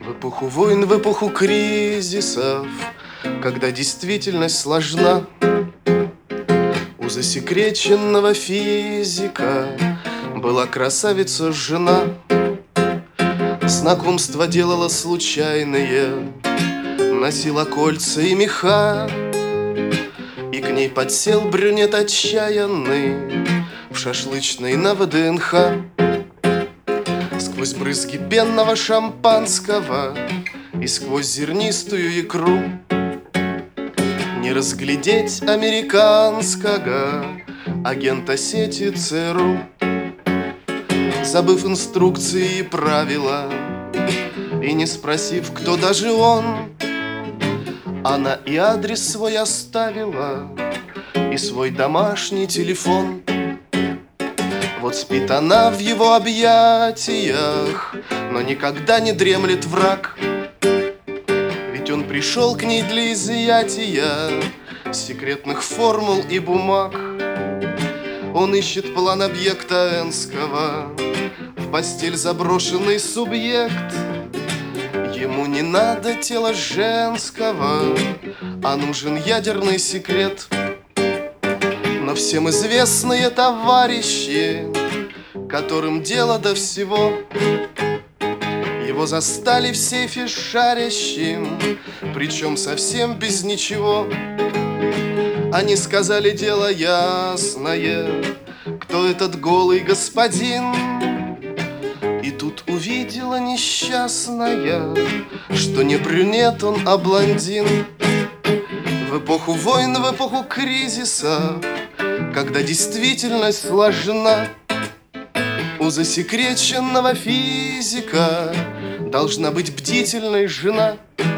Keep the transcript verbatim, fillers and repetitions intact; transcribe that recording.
В эпоху войн, в эпоху кризисов, когда действительность сложна, у засекреченного физика была красавица жена. Знакомство делала случайные, носила кольца и меха, и к ней подсел брюнет отчаянный в шашлычной на ВДНХ. Сквозь брызги пенного шампанского и сквозь зернистую икру не разглядеть американского агента сети ЦРУ. Забыв инструкции и правила и не спросив, кто даже он, она и адрес свой оставила, и свой домашний телефон. Вот спит она в его объятиях, но никогда не дремлет враг, ведь он пришел к ней для изъятия секретных формул и бумаг. Он ищет план объекта Энского, в постель заброшенный субъект. Ему не надо тела женского, а нужен ядерный секрет. Но всем известные товарищи, которым дело до всего, его застали в сейфе шарящим, причем совсем без ничего. Они сказали дело ясное, кто этот голый господин. И тут увидела несчастная, что не брюнет он, а блондин. В эпоху войн, в эпоху кризиса, когда действительность сложна, у засекреченного физика должна быть бдительной жена.